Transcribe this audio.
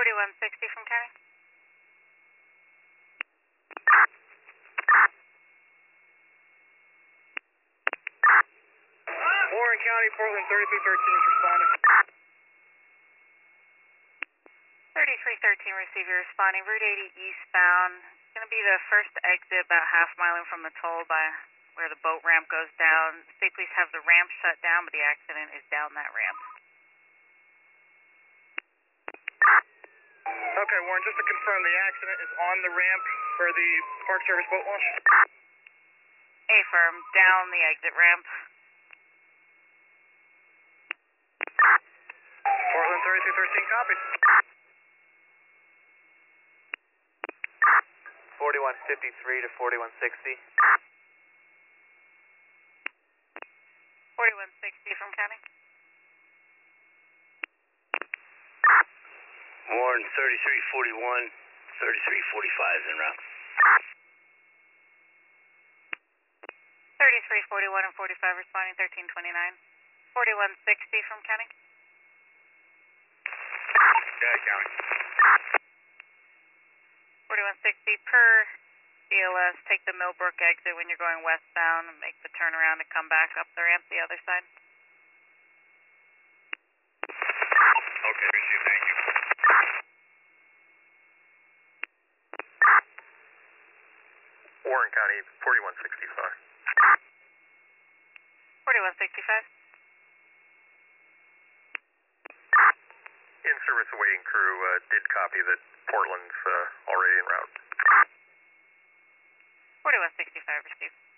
4160 from County. Warren County, Portland 3313 is responding. 3313, receiver responding. Route 80 eastbound. It's going to be the first exit about half mile in from the toll by where the boat ramp goes down. State Police have the ramp shut down, but the accident is down that ramp. Okay, Warren, just to confirm, the accident is on the ramp for the Park Service boat launch? Affirm, down the exit ramp. Portland 3313, copy. 4153 to 4160. 4160 from County. Warren 3341, 3345 is en route. 3341 and 45 responding, 1329. 4160 from County. Yeah, County. 4160 per BLS, take the Millbrook exit when you're going westbound and make the turnaround to come back up the ramp the other side. Okay, receive, thank you. Warren County, 4165. 4165. In-service awaiting crew did copy that Portland's already en route. 4165 received.